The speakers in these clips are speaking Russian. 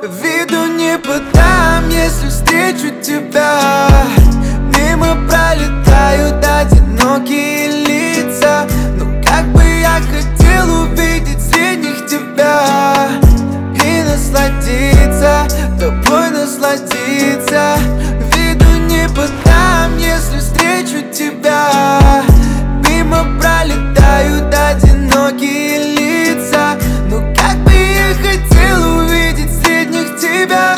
Виду не подам, если встречу тебя. Мимо пролетают одинокие лица. Ну как бы я хотел увидеть средних тебя и насладиться, тобой насладиться. Виду не подам, если встречу тебя. Мимо пролетают одинокие лица. Ну как бы я хотел увидеть средних тебя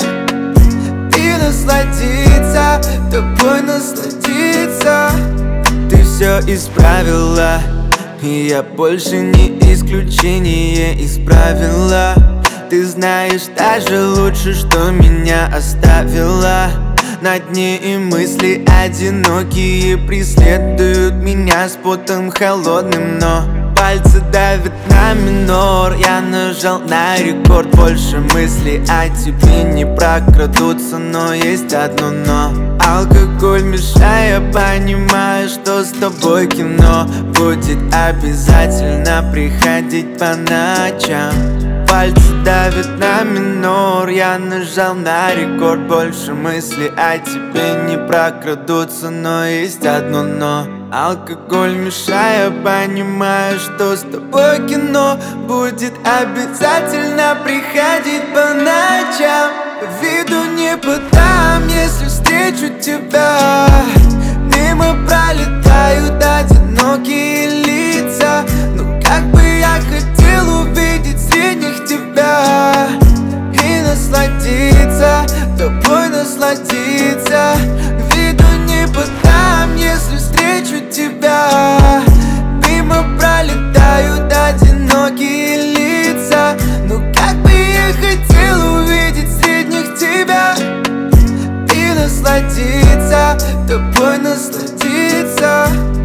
и насладиться, тобой насладиться. Ты все исправила, и я больше не исключение из правила. Ты знаешь даже лучше, что меня оставила на дне, и мысли одинокие преследуют меня с потом холодным, но пальцы давят на минор. Я нажал на рекорд, больше мыслей о тебе не прокрадутся. Но есть одно но: алкоголь мешая, понимаю, что с тобой кино будет обязательно приходить по ночам. Пальцы давят на минор, я нажал на рекорд, больше мыслей о тебе не прокрадутся. Но есть одно но: алкоголь мешая, понимаю, что с тобой кино будет обязательно приходить по ночам. Виду не подам, если встречу тебя. Мимо пролетают одинокие лица. Ну как бы я хотел увидеть средних тебя и насладиться, тобой насладиться. Виду не подам, если встречу тебя. Мимо пролетают одинокие лица. Ну как бы я хотел увидеть средних тебя и насладиться, тобой насладиться.